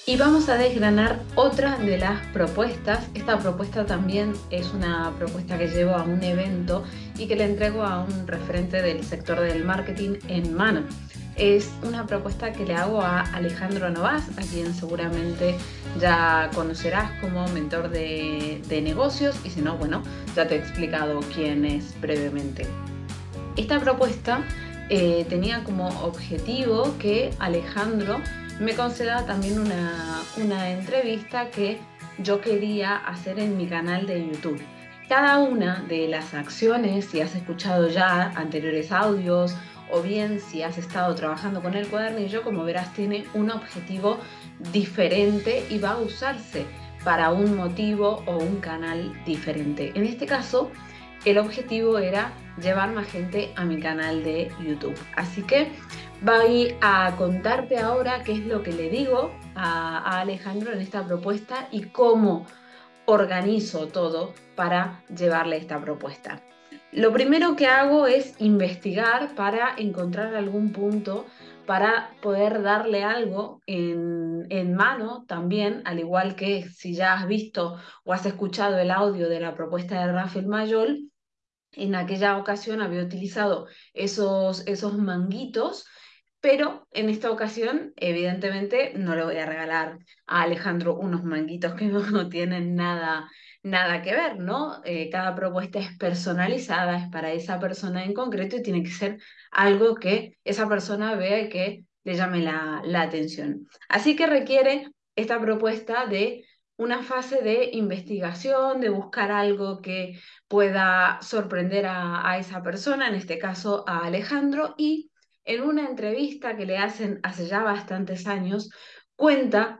Y vamos a desgranar otra de las propuestas. Esta propuesta también es una propuesta que llevo a un evento y que le entrego a un referente del sector del marketing en mano. Es una propuesta que le hago a Alejandro Novas, a quien seguramente ya conocerás como mentor de negocios, y si no, bueno, ya te he explicado quién es brevemente. Esta propuesta tenía como objetivo que Alejandro me conceda también una entrevista que yo quería hacer en mi canal de YouTube. Cada una de las acciones, si has escuchado ya anteriores audios o bien si has estado trabajando con el cuadernillo, como verás, tiene un objetivo diferente y va a usarse para un motivo o un canal diferente. En este caso, el objetivo era llevar más gente a mi canal de YouTube. Así que voy a contarte ahora qué es lo que le digo a Alejandro en esta propuesta y cómo organizo todo para llevarle esta propuesta. Lo primero que hago es investigar para encontrar algún punto para poder darle algo en mano también, al igual que si ya has visto o has escuchado el audio de la propuesta de Rafael Mayol. En aquella ocasión había utilizado esos manguitos, pero en esta ocasión, evidentemente, no le voy a regalar a Alejandro unos manguitos que no tienen nada que ver, ¿no? Cada propuesta es personalizada, es para esa persona en concreto y tiene que ser algo que esa persona vea y que le llame la atención. Así que requiere esta propuesta de una fase de investigación, de buscar algo que pueda sorprender a esa persona, en este caso a Alejandro, y en una entrevista que le hacen hace ya bastantes años, cuenta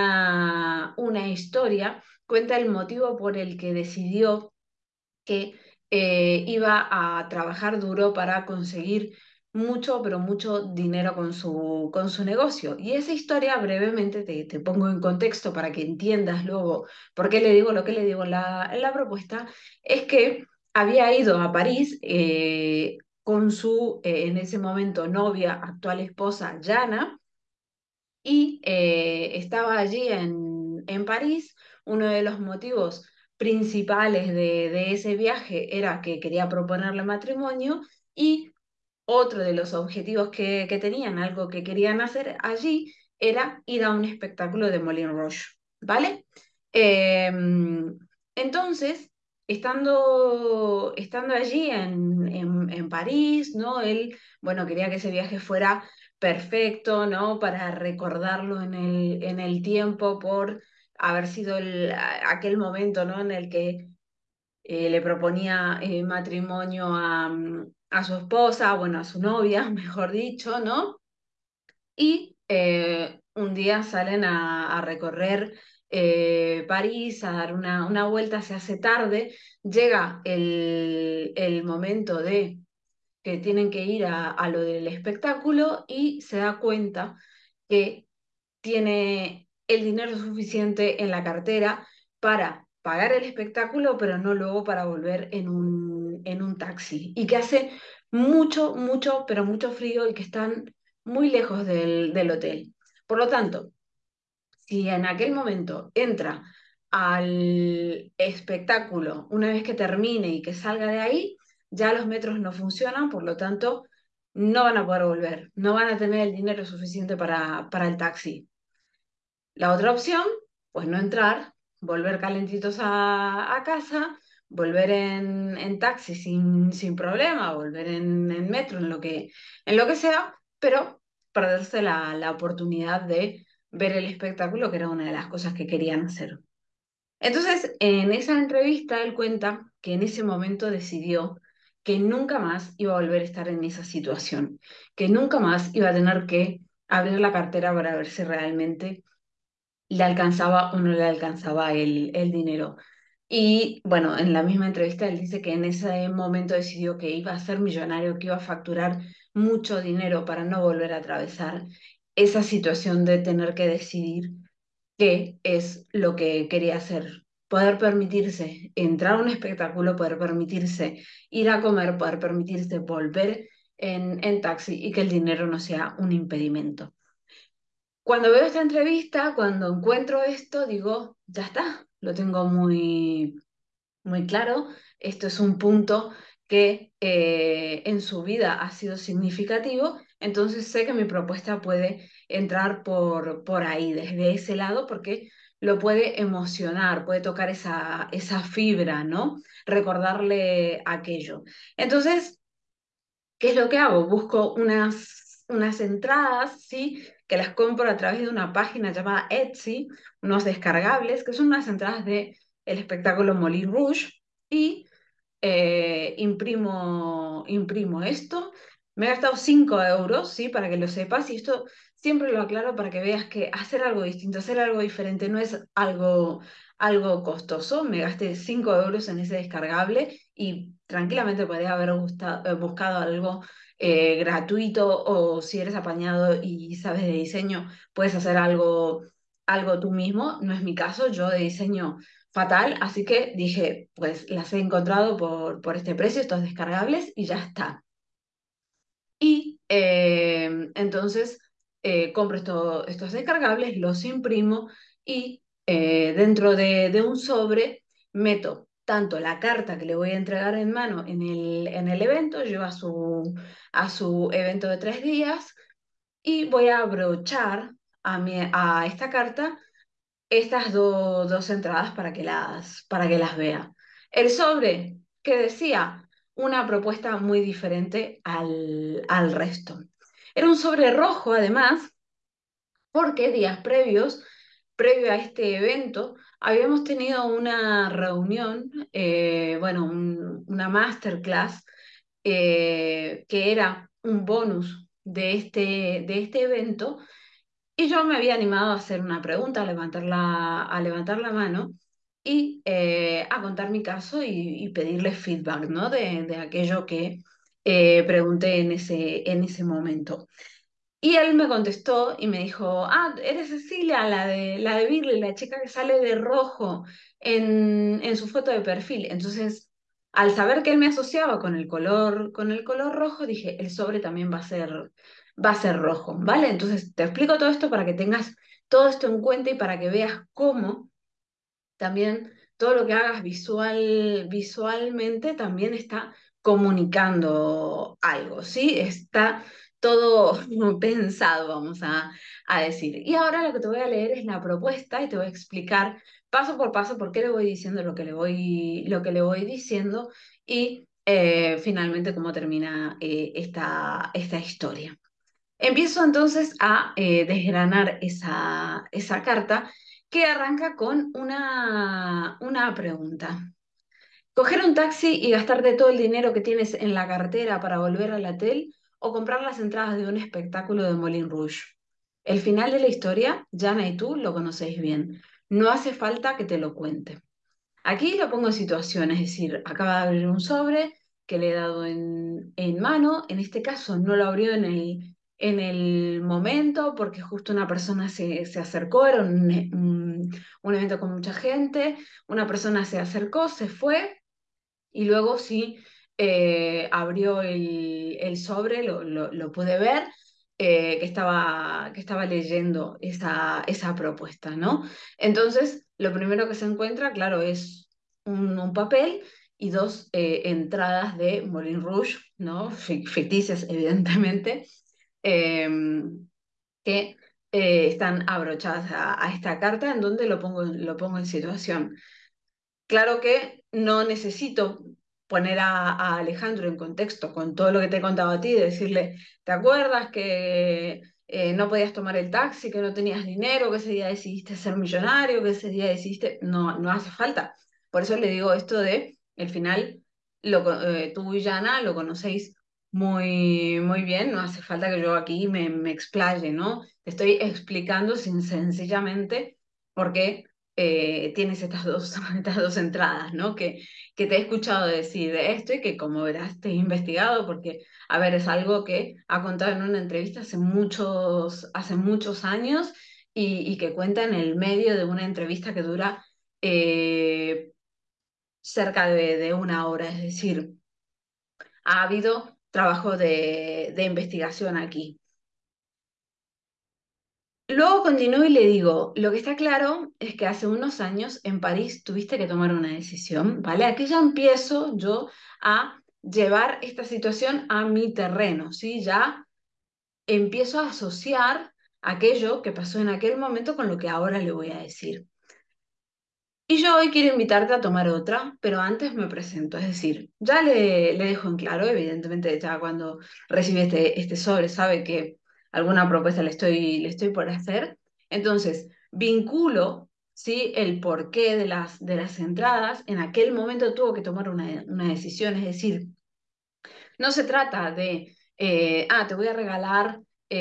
una historia, cuenta el motivo por el que decidió que iba a trabajar duro para conseguir mucho, pero mucho dinero con su negocio. Y esa historia brevemente te pongo en contexto para que entiendas luego por qué le digo lo que le digo en la propuesta, es que había ido a París con su, en ese momento, novia, actual esposa, Jana, y estaba allí en París. Uno de los motivos principales de ese viaje era que quería proponerle matrimonio y otro de los objetivos que tenían, algo que querían hacer allí, era ir a un espectáculo de Moulin Rouge, ¿vale? Eh, entonces, estando allí en París, ¿no? Él, bueno, quería que ese viaje fuera perfecto, ¿no? Para recordarlo en el tiempo por haber sido aquel momento, ¿no? En el que le proponía matrimonio a su esposa, bueno, a su novia, mejor dicho, ¿no? Y un día salen a recorrer París, a dar una vuelta, se hace tarde, llega el momento de que tienen que ir a lo del espectáculo y se da cuenta que tiene el dinero suficiente en la cartera para pagar el espectáculo, pero no luego para volver en un taxi. Y que hace mucho, pero mucho frío y que están muy lejos del hotel. Por lo tanto, si en aquel momento entra al espectáculo, una vez que termine y que salga de ahí, ya los metros no funcionan, por lo tanto, no van a poder volver, no van a tener el dinero suficiente para el taxi. La otra opción, pues no entrar, volver calentitos a casa, volver en taxi sin problema, volver en metro, en lo que sea, pero perderse la oportunidad de ver el espectáculo, que era una de las cosas que querían hacer. Entonces, en esa entrevista, él cuenta que en ese momento decidió que nunca más iba a volver a estar en esa situación, que nunca más iba a tener que abrir la cartera para ver si realmente le alcanzaba o no le alcanzaba el dinero. Y bueno, en la misma entrevista él dice que en ese momento decidió que iba a ser millonario, que iba a facturar mucho dinero para no volver a atravesar esa situación de tener que decidir qué es lo que quería hacer. Poder permitirse entrar a un espectáculo, poder permitirse ir a comer, poder permitirse volver en taxi y que el dinero no sea un impedimento. Cuando veo esta entrevista, cuando encuentro esto, digo, ya está, lo tengo muy claro. Esto es un punto que en su vida ha sido significativo, entonces sé que mi propuesta puede entrar por ahí, desde ese lado, porque lo puede emocionar, puede tocar esa fibra, ¿no? Recordarle aquello. Entonces, ¿qué es lo que hago? Busco unas entradas, ¿sí? Que las compro a través de una página llamada Etsy, unos descargables, que son unas entradas de el espectáculo Moulin Rouge, y imprimo esto. Me he gastado 5 euros, ¿sí? Para que lo sepas, y esto siempre lo aclaro para que veas que hacer algo distinto, hacer algo diferente no es algo costoso. Me gasté 5 euros en ese descargable y tranquilamente podría haber buscado algo gratuito, o si eres apañado y sabes de diseño, puedes hacer algo tú mismo. No es mi caso, yo de diseño fatal, así que dije, pues las he encontrado por este precio, estos descargables, y ya está. Y entonces compro estos descargables, los imprimo y dentro de un sobre meto tanto la carta que le voy a entregar en mano en el evento, lleva a su evento de 3 días, y voy a abrochar a esta carta estas dos entradas para que las vea. El sobre, que decía, una propuesta muy diferente al resto. Era un sobre rojo, además, porque días previo a este evento, habíamos tenido una reunión, bueno, una masterclass, que era un bonus de este evento, y yo me había animado a hacer una pregunta, a levantar la mano y a contar mi caso y pedirle feedback, ¿no? De aquello que pregunté en ese momento. Y él me contestó y me dijo, eres Cecilia, la de Birley, la chica que sale de rojo en su foto de perfil. Entonces, al saber que él me asociaba con el color rojo, dije, el sobre también va a ser rojo, ¿vale? Entonces, te explico todo esto para que tengas todo esto en cuenta y para que veas cómo también todo lo que hagas visualmente también está comunicando algo, ¿sí? Está todo pensado, vamos a decir. Y ahora lo que te voy a leer es la propuesta y te voy a explicar paso por paso por qué le voy diciendo lo que le voy diciendo, y finalmente cómo termina esta historia. Empiezo entonces a desgranar esa carta, que arranca con una pregunta. ¿Coger un taxi y gastarte todo el dinero que tienes en la cartera para volver al hotel, o comprar las entradas de un espectáculo de Moulin Rouge? El final de la historia, Jana y tú lo conocéis bien. No hace falta que te lo cuente. Aquí lo pongo en situación, es decir, acaba de abrir un sobre que le he dado en mano. En este caso no lo abrió en el momento, porque justo una persona se acercó, era un evento con mucha gente, una persona se acercó, se fue, y luego sí abrió el sobre, lo pude ver, que estaba leyendo esa propuesta, ¿no? Entonces, lo primero que se encuentra, claro, es un papel y dos entradas de Moulin Rouge, ¿no? Ficticias, evidentemente, eh, que están abrochadas a esta carta, en donde lo pongo en situación. Claro que no necesito poner a Alejandro en contexto con todo lo que te he contado a ti, de decirle, ¿te acuerdas que no podías tomar el taxi, que no tenías dinero, que ese día decidiste ser millonario, que ese día decidiste... No, no hace falta. Por eso le digo esto de, el final, tú y Jana lo conocéis muy, muy bien, no hace falta que yo aquí me explaye, ¿no? Te estoy explicando sencillamente por qué tienes estas dos, estas dos entradas, ¿no? Que te he escuchado decir de esto, y que, como verás, te he investigado, porque, a ver, es algo que ha contado en una entrevista hace muchos años, y que cuenta en el medio de una entrevista que dura eh, cerca de una hora. Es decir, ha habido trabajo de investigación aquí. Luego continúo y le digo, lo que está claro es que hace unos años en París tuviste que tomar una decisión, ¿vale? Aquí ya empiezo yo a llevar esta situación a mi terreno, ¿sí? Ya empiezo a asociar aquello que pasó en aquel momento con lo que ahora le voy a decir. Y yo hoy quiero invitarte a tomar otra, pero antes me presento, es decir, ya le dejo en claro, evidentemente ya cuando recibe este sobre sabe que alguna propuesta le estoy por hacer, entonces vinculo, ¿sí? El porqué de las entradas, en aquel momento tuvo que tomar una decisión, es decir, no se trata de, te voy a regalar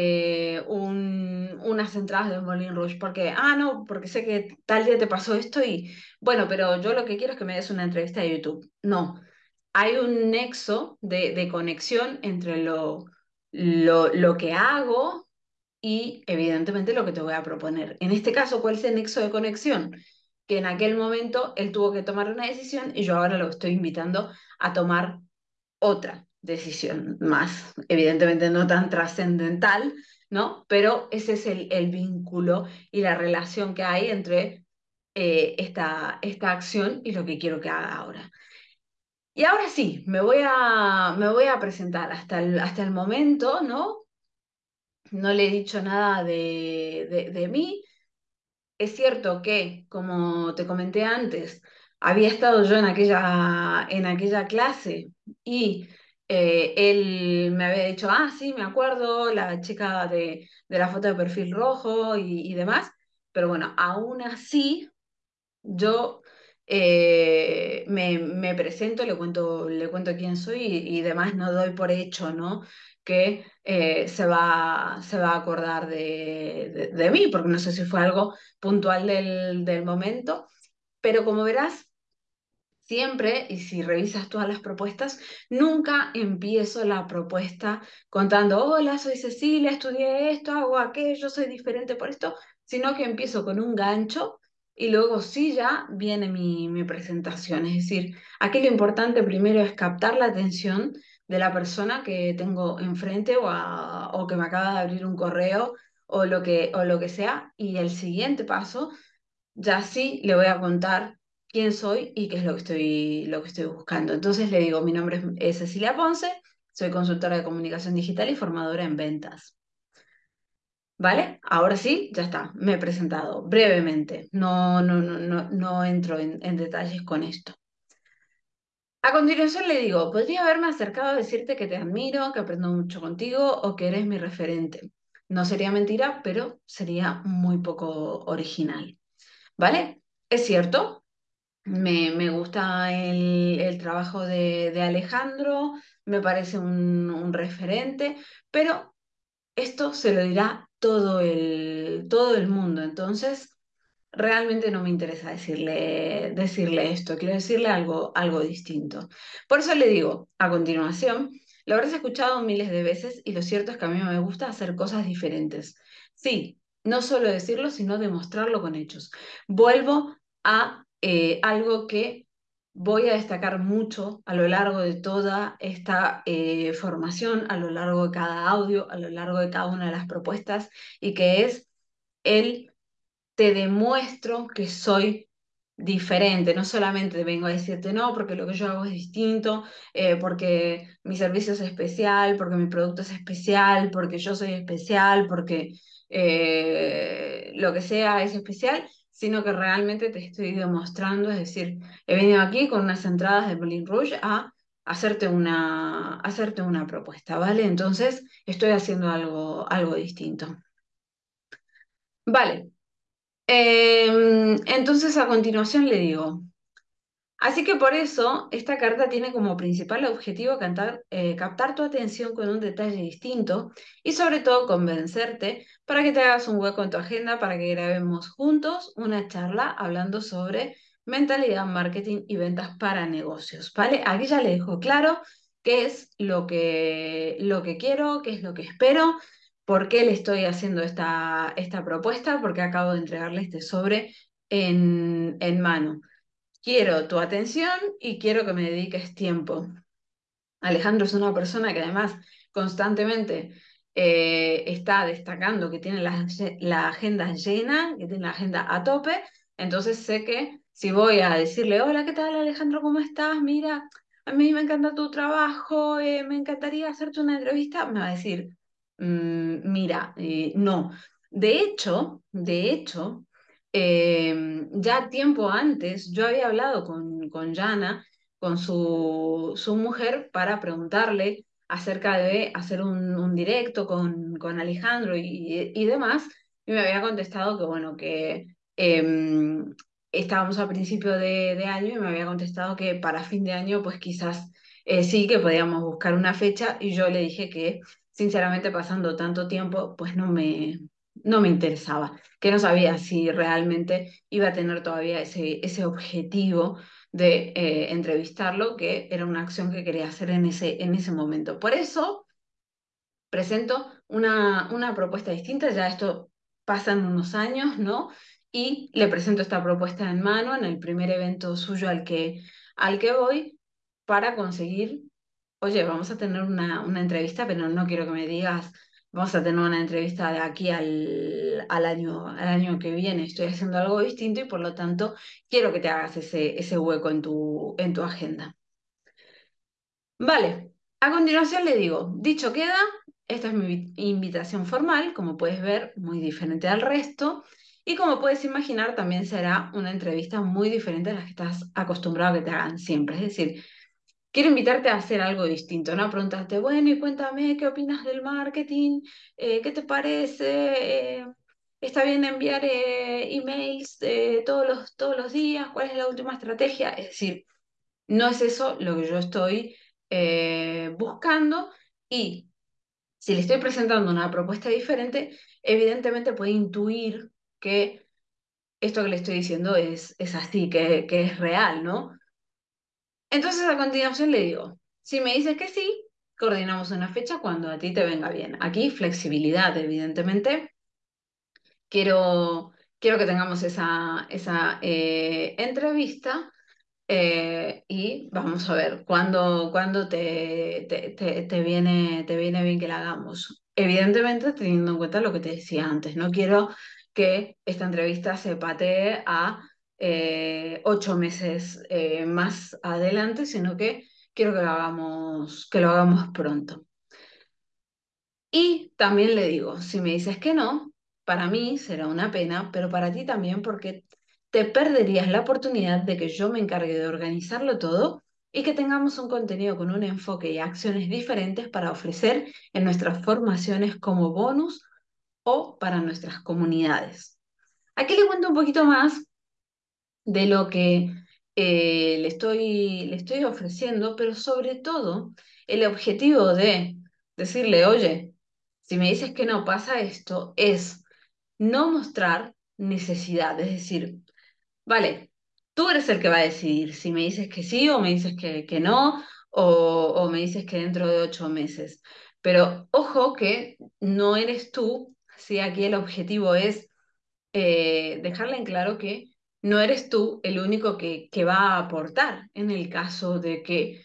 unas entradas de Moulin Rouge, porque, no, porque sé que tal día te pasó esto y, bueno, pero yo lo que quiero es que me des una entrevista de YouTube. No, hay un nexo de conexión entre lo que hago y, evidentemente, lo que te voy a proponer. En este caso, ¿cuál es el nexo de conexión? Que en aquel momento él tuvo que tomar una decisión y yo ahora lo estoy invitando a tomar otra decisión más, evidentemente no tan trascendental, ¿no? Pero ese es el vínculo y la relación que hay entre esta acción y lo que quiero que haga ahora. Y ahora sí, me voy a presentar. Hasta el momento, ¿no? No le he dicho nada de mí. Es cierto que, como te comenté antes, había estado yo en aquella clase y él me había dicho, sí, me acuerdo, la chica de la foto de perfil rojo y demás, pero bueno, aún así yo me presento, le cuento quién soy y demás, no doy por hecho, ¿no? Que se va a acordar de mí, porque no sé si fue algo puntual del momento, pero como verás, siempre, y si revisas todas las propuestas, nunca empiezo la propuesta contando, hola, soy Cecilia, estudié esto, hago aquello, soy diferente por esto, sino que empiezo con un gancho y luego sí ya viene mi presentación. Es decir, aquí lo importante primero es captar la atención de la persona que tengo enfrente o que me acaba de abrir un correo o lo que sea, y el siguiente paso ya sí le voy a contar quién soy y qué es lo que estoy buscando. Entonces le digo, mi nombre es Cecilia Ponce, soy consultora de comunicación digital y formadora en ventas. ¿Vale? Ahora sí, ya está, me he presentado brevemente, no entro en detalles con esto. A continuación le digo, podría haberme acercado a decirte que te admiro, que aprendo mucho contigo o que eres mi referente. No sería mentira, pero sería muy poco original. ¿Vale? Es cierto, me gusta el trabajo de Alejandro, me parece un referente, pero esto se lo dirá todo el mundo. Entonces, realmente no me interesa decirle esto, quiero decirle algo distinto. Por eso le digo, a continuación, lo habrás escuchado miles de veces y lo cierto es que a mí me gusta hacer cosas diferentes. Sí, no solo decirlo, sino demostrarlo con hechos. Vuelvo a algo que voy a destacar mucho a lo largo de toda esta formación, a lo largo de cada audio, a lo largo de cada una de las propuestas, y que es el te demuestro que soy diferente, no solamente te vengo a decirte no, porque lo que yo hago es distinto, porque mi servicio es especial, porque mi producto es especial, porque yo soy especial, porque lo que sea es especial, sino que realmente te estoy demostrando, es decir, he venido aquí con unas entradas de Moulin Rouge a hacerte una propuesta, ¿vale? Entonces estoy haciendo algo distinto. Vale. Entonces a continuación le digo, así que por eso esta carta tiene como principal objetivo captar tu atención con un detalle distinto y sobre todo convencerte para que te hagas un hueco en tu agenda para que grabemos juntos una charla hablando sobre mentalidad, marketing y ventas para negocios, ¿vale? Aquí ya le dejo claro qué es lo que quiero, qué es lo que espero, por qué le estoy haciendo esta propuesta, porque acabo de entregarle este sobre en mano. Quiero tu atención y quiero que me dediques tiempo. Alejandro es una persona que además constantemente está destacando que tiene la agenda llena, que tiene la agenda a tope, entonces sé que si voy a decirle, hola, ¿qué tal Alejandro? ¿Cómo estás? Mira, a mí me encanta tu trabajo, me encantaría hacerte una entrevista, me va a decir, mira, no. Ya tiempo antes yo había hablado con Jana, con su mujer, para preguntarle acerca de hacer un directo con Alejandro y demás, y me había contestado que, bueno, que estábamos a principio de año y me había contestado que para fin de año, pues quizás sí que podíamos buscar una fecha, y yo le dije que, sinceramente, pasando tanto tiempo, pues no me interesaba, que no sabía si realmente iba a tener todavía ese objetivo de entrevistarlo, que era una acción que quería hacer en ese momento. Por eso presento una propuesta distinta, ya esto pasan unos años, ¿no? Y le presento esta propuesta en mano en el primer evento suyo al que voy, para conseguir, oye, vamos a tener una entrevista, pero no quiero que me digas, vamos a tener una entrevista de aquí al año que viene. Estoy haciendo algo distinto y por lo tanto quiero que te hagas ese hueco en tu agenda. Vale, a continuación le digo, dicho queda, esta es mi invitación formal, como puedes ver, muy diferente al resto, y como puedes imaginar, también será una entrevista muy diferente a las que estás acostumbrado a que te hagan siempre. Es decir, quiero invitarte a hacer algo distinto, ¿no? A preguntarte, bueno, y cuéntame, ¿qué opinas del marketing? ¿Qué te parece? ¿Está bien enviar emails todos los días? ¿Cuál es la última estrategia? Es decir, no es eso lo que yo estoy buscando, y si le estoy presentando una propuesta diferente, evidentemente puede intuir que esto que le estoy diciendo es así, que es real, ¿no? Entonces a continuación le digo, si me dices que sí, coordinamos una fecha cuando a ti te venga bien. Aquí flexibilidad, evidentemente. Quiero que tengamos esa entrevista. Y vamos a ver cuándo te viene bien que la hagamos. Evidentemente, teniendo en cuenta lo que te decía antes, no quiero que esta entrevista se patee a 8 meses más adelante, sino que quiero que lo hagamos pronto. Y también le digo, si me dices que no, para mí será una pena, pero para ti también, porque te perderías la oportunidad de que yo me encargue de organizarlo todo y que tengamos un contenido con un enfoque y acciones diferentes para ofrecer en nuestras formaciones como bonus o para nuestras comunidades. Aquí le cuento un poquito más de lo que le estoy ofreciendo, pero sobre todo el objetivo de decirle, oye, si me dices que no pasa esto, es no mostrar necesidad, es decir, vale, tú eres el que va a decidir si me dices que sí o me dices que no, o me dices que dentro de 8 meses. Pero ojo que no eres tú, si aquí el objetivo es dejarle en claro que no eres tú el único que va a aportar en el caso de que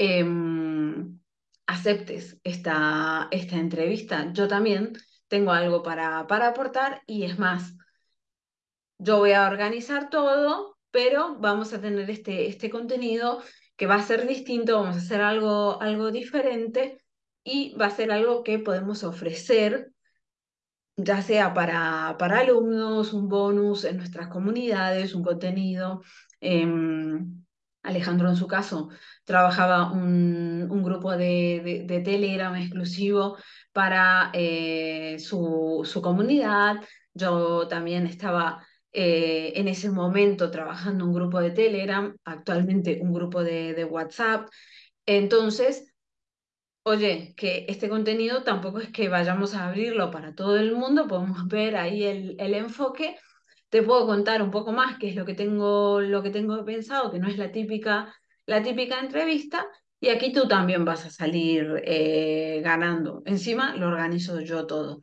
aceptes esta entrevista. Yo también tengo algo para aportar, y es más, yo voy a organizar todo, pero vamos a tener este contenido que va a ser distinto, vamos a hacer algo diferente, y va a ser algo que podemos ofrecer ya sea para alumnos, un bonus en nuestras comunidades, un contenido. Alejandro, en su caso, trabajaba un grupo de Telegram exclusivo para su comunidad. Yo también estaba en ese momento trabajando un grupo de Telegram, actualmente un grupo de WhatsApp. Entonces, oye, que este contenido tampoco es que vayamos a abrirlo para todo el mundo, podemos ver ahí el enfoque. Te puedo contar un poco más qué es lo que tengo pensado, que no es la típica entrevista, y aquí tú también vas a salir ganando. Encima lo organizo yo todo.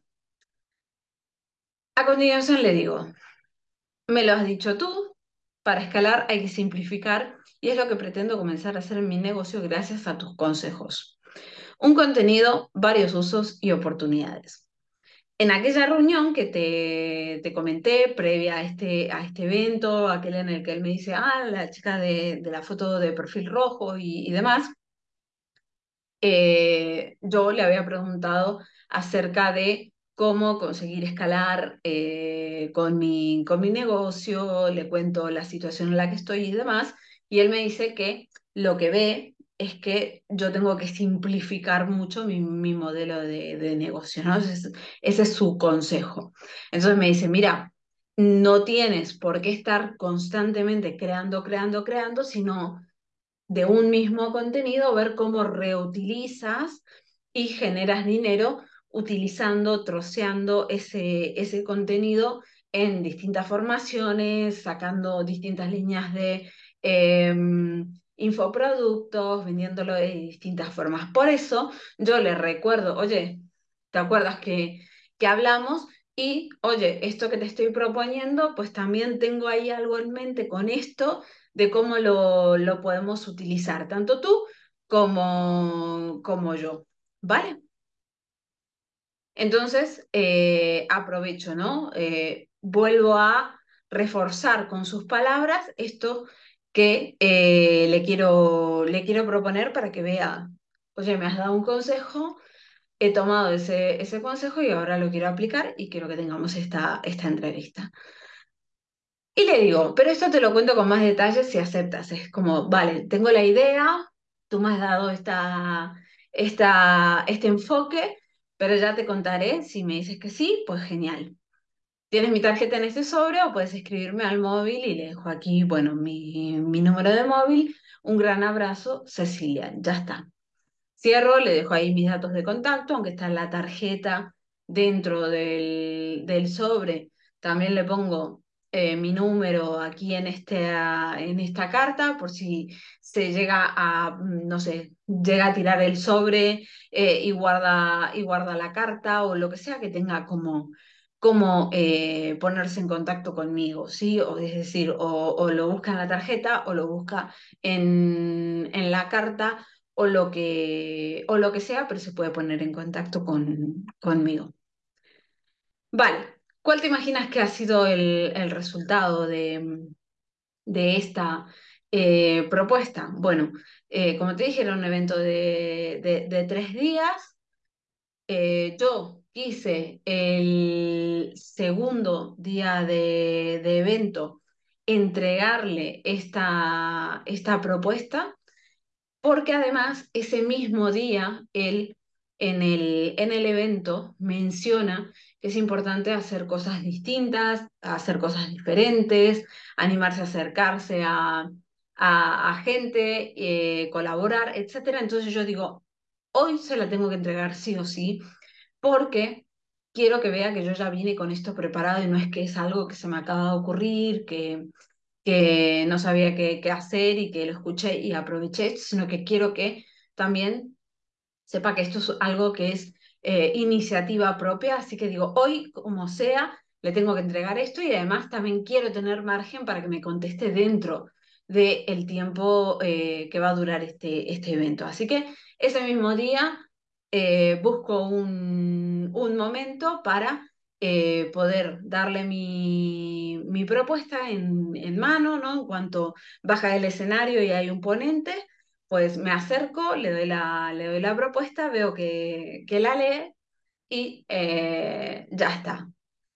A continuación le digo, me lo has dicho tú, para escalar hay que simplificar, y es lo que pretendo comenzar a hacer en mi negocio gracias a tus consejos. un contenido, varios usos y oportunidades. En aquella reunión que te comenté, previa a este evento, aquel en el que él me dice, ah, la chica de la foto de perfil rojo y demás, yo le había preguntado acerca de cómo conseguir escalar con mi negocio, le cuento la situación en la que estoy y demás, y él me dice que lo que ve es que yo tengo que simplificar mucho mi modelo de negocio, ¿no? Ese es su consejo. Entonces me dice, mira, no tienes por qué estar constantemente creando, sino de un mismo contenido, ver cómo reutilizas y generas dinero utilizando, troceando ese contenido en distintas formaciones, sacando distintas líneas de eh, infoproductos, vendiéndolo de distintas formas. Por eso yo le recuerdo, oye, ¿te acuerdas que hablamos? Y, oye, esto que te estoy proponiendo, pues también tengo ahí algo en mente con esto de cómo lo podemos utilizar, tanto tú como yo, ¿vale? Entonces, aprovecho, ¿no? Vuelvo a reforzar con sus palabras esto que le quiero proponer para que vea, oye, me has dado un consejo, he tomado ese consejo y ahora lo quiero aplicar y quiero que tengamos esta entrevista. Y le digo, pero esto te lo cuento con más detalles si aceptas. Es como, vale, tengo la idea, tú me has dado este enfoque, pero ya te contaré. Si me dices que sí, pues genial. Tienes mi tarjeta en este sobre o puedes escribirme al móvil y le dejo aquí, bueno, mi número de móvil. Un gran abrazo, Cecilia. Ya está. Cierro, le dejo ahí mis datos de contacto, aunque está la tarjeta dentro del sobre. También le pongo mi número aquí en esta carta, por si se llega a, no sé, llega a tirar el sobre y guarda la carta o lo que sea que tenga como ponerse en contacto conmigo, ¿sí? O, es decir, o lo busca en la tarjeta o lo busca en la carta o lo que sea, pero se puede poner en contacto conmigo. Vale, ¿cuál te imaginas que ha sido el resultado de esta propuesta? Bueno, como te dije, era un evento de 3 días. Yo quise el segundo día de evento entregarle esta propuesta porque además ese mismo día él en el evento menciona que es importante hacer cosas distintas, hacer cosas diferentes, animarse a acercarse a gente, colaborar, etcétera. Entonces yo digo, hoy se la tengo que entregar sí o sí, porque quiero que vea que yo ya vine con esto preparado y no es que es algo que se me acaba de ocurrir, que no sabía qué hacer y que lo escuché y aproveché, sino que quiero que también sepa que esto es algo que es iniciativa propia, así que digo, hoy, como sea, le tengo que entregar esto y además también quiero tener margen para que me conteste dentro del tiempo que va a durar este evento. Así que ese mismo día busco un momento para poder darle mi propuesta en mano, ¿no? En cuanto baja del escenario y hay un ponente, pues me acerco, le doy la propuesta, veo que la lee y ya está.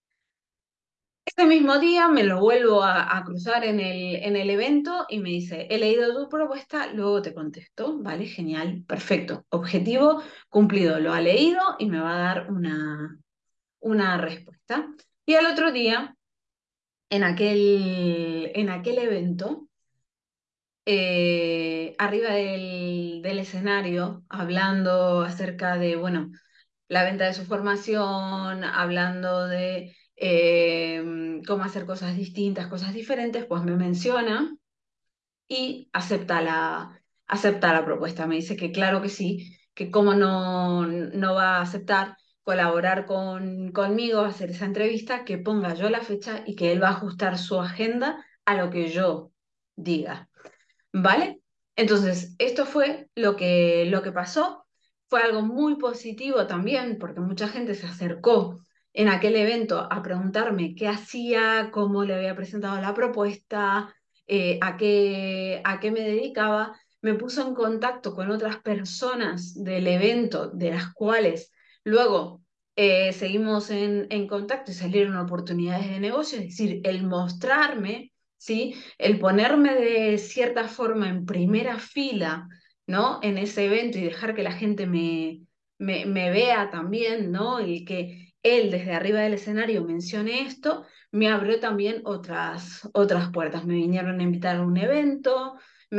Ese mismo día me lo vuelvo a cruzar en el evento y me dice, he leído tu propuesta, luego te contesto, ¿vale? Genial, perfecto. Objetivo cumplido, lo ha leído y me va a dar una respuesta. Y al otro día, en aquel evento, arriba del escenario, hablando acerca de, bueno, la venta de su formación, hablando de cómo hacer cosas distintas, cosas diferentes, pues me menciona y acepta la propuesta. Me dice que claro que sí, que cómo no va a aceptar colaborar conmigo, hacer esa entrevista, que ponga yo la fecha y que él va a ajustar su agenda a lo que yo diga. ¿Vale? Entonces, esto fue lo que pasó. Fue algo muy positivo también porque mucha gente se acercó en aquel evento a preguntarme qué hacía, cómo le había presentado la propuesta, a qué me dedicaba. Me puso en contacto con otras personas del evento, de las cuales luego seguimos en contacto y salieron oportunidades de negocio, es decir, el mostrarme, ¿sí? El ponerme de cierta forma en primera fila, ¿no? En ese evento y dejar que la gente me vea también, ¿no? Y que él desde arriba del escenario mencione esto, me abrió también otras puertas. Me vinieron a invitar a un evento,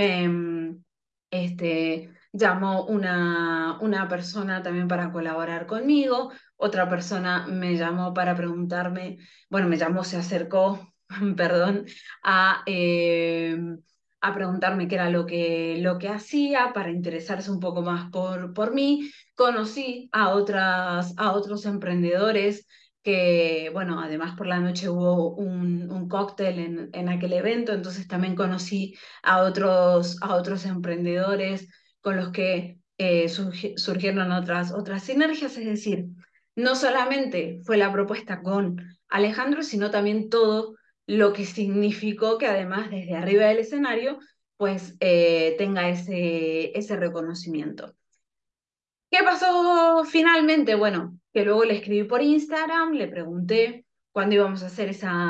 llamó una persona también para colaborar conmigo, otra persona me llamó para preguntarme, bueno, me llamó, se acercó, perdón, a, eh, a preguntarme qué era lo que hacía, para interesarse un poco más por mí. Conocí a otros emprendedores que, bueno, además por la noche hubo un cóctel en aquel evento, entonces también conocí a otros emprendedores con los que surgieron otras sinergias, es decir, no solamente fue la propuesta con Alejandro, sino también todo lo que significó que además desde arriba del escenario, pues tenga ese reconocimiento. ¿Qué pasó finalmente? Bueno, que luego le escribí por Instagram, le pregunté cuándo íbamos a hacer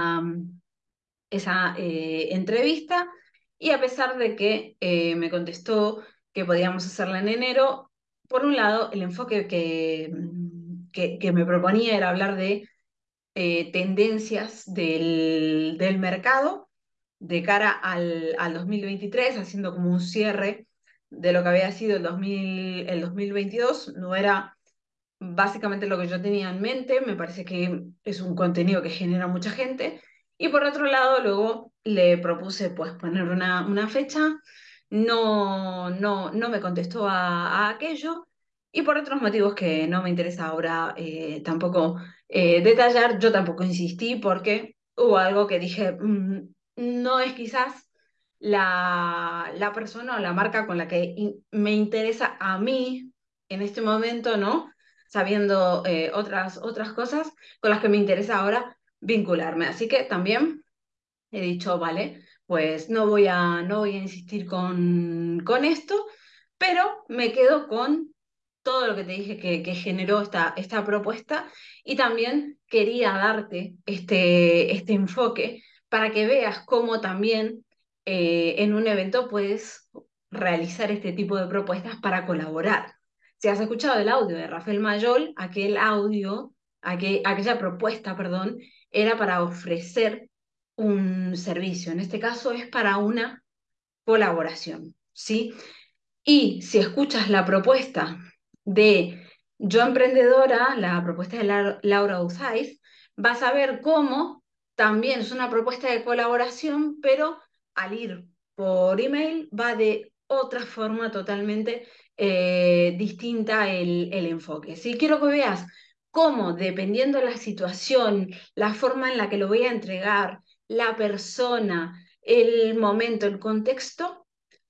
esa entrevista y a pesar de que me contestó que podíamos hacerla en enero, por un lado, el enfoque que me proponía era hablar de tendencias del mercado de cara al 2023, haciendo como un cierre de lo que había sido el 2022. No era básicamente lo que yo tenía en mente, me parece que es un contenido que genera mucha gente. Y por otro lado, luego le propuse pues poner una fecha, no me contestó a aquello, y por otros motivos que no me interesa ahora tampoco detallar, yo tampoco insistí porque hubo algo que dije, no es quizás la persona o la marca con la que me interesa a mí en este momento, ¿no? Sabiendo otras cosas con las que me interesa ahora vincularme. Así que también he dicho, vale, pues no voy a insistir con esto, pero me quedo con todo lo que te dije que generó esta propuesta y también quería darte este enfoque para que veas cómo también en un evento puedes realizar este tipo de propuestas para colaborar. Si has escuchado el audio de Rafael Mayol, aquella propuesta, perdón, era para ofrecer un servicio. En este caso es para una colaboración, ¿sí? Y si escuchas la propuesta de Yo Emprendedora, la propuesta de Laura Uzais, vas a ver cómo también es una propuesta de colaboración, pero al ir por email va de otra forma totalmente distinta el enfoque. Si quiero que veas cómo, dependiendo de la situación, la forma en la que lo voy a entregar, la persona, el momento, el contexto,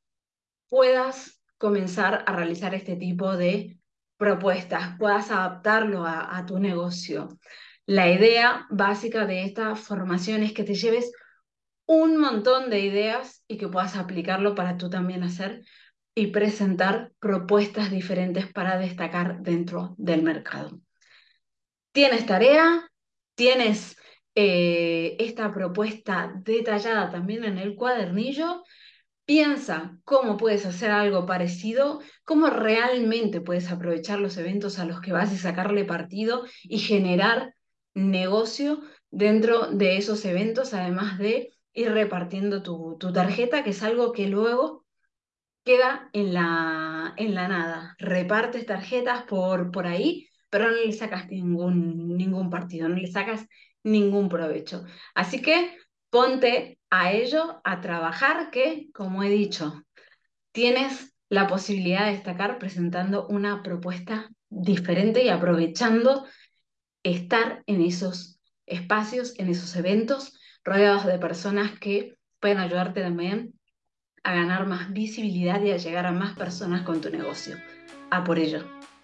puedas comenzar a realizar este tipo de propuestas, puedas adaptarlo a tu negocio. La idea básica de esta formación es que te lleves un montón de ideas y que puedas aplicarlo para tú también hacer y presentar propuestas diferentes para destacar dentro del mercado. Tienes tarea, tienes esta propuesta detallada también en el cuadernillo. Piensa cómo puedes hacer algo parecido, cómo realmente puedes aprovechar los eventos a los que vas y sacarle partido y generar negocio dentro de esos eventos, además de ir repartiendo tu tarjeta, que es algo que luego queda en la nada. Repartes tarjetas por ahí, pero no le sacas ningún partido, no le sacas ningún provecho. Así que ponte a ello, a trabajar, que, como he dicho, tienes la posibilidad de destacar presentando una propuesta diferente y aprovechando estar en esos espacios, en esos eventos, rodeados de personas que pueden ayudarte también a ganar más visibilidad y a llegar a más personas con tu negocio. A por ello.